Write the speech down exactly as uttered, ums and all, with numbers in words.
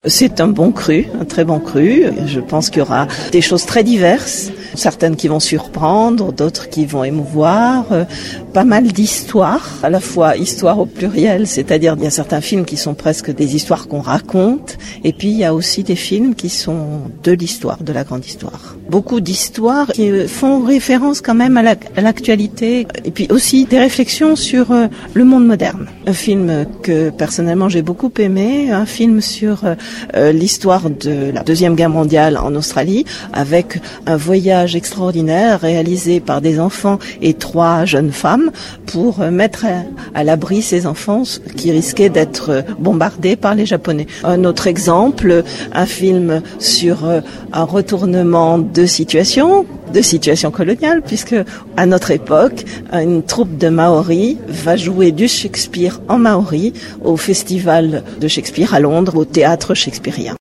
C'est un bon cru, un très bon cru. Je pense qu'il y aura des choses très diverses, certaines qui vont surprendre, d'autres qui vont émouvoir, euh, pas mal d'histoires, à la fois histoires au pluriel, c'est-à-dire il y a certains films qui sont presque des histoires qu'on raconte, et puis il y a aussi des films qui sont de l'histoire, de la grande histoire. Beaucoup d'histoires qui font référence quand même à, la, à l'actualité, et puis aussi des réflexions sur euh, le monde moderne. Un film que personnellement j'ai beaucoup aimé, un film sur euh, Euh, l'histoire de la Deuxième Guerre mondiale en Australie, avec un voyage extraordinaire réalisé par des enfants et trois jeunes femmes pour euh, mettre à, à l'abri ces enfants qui risquaient d'être bombardés par les Japonais. Un autre exemple, un film sur euh, un retournement de situation, de situation coloniale, puisque à notre époque, une troupe de Maoris va jouer du Shakespeare en Maori au Festival de Shakespeare à Londres, au théâtre shakespearien.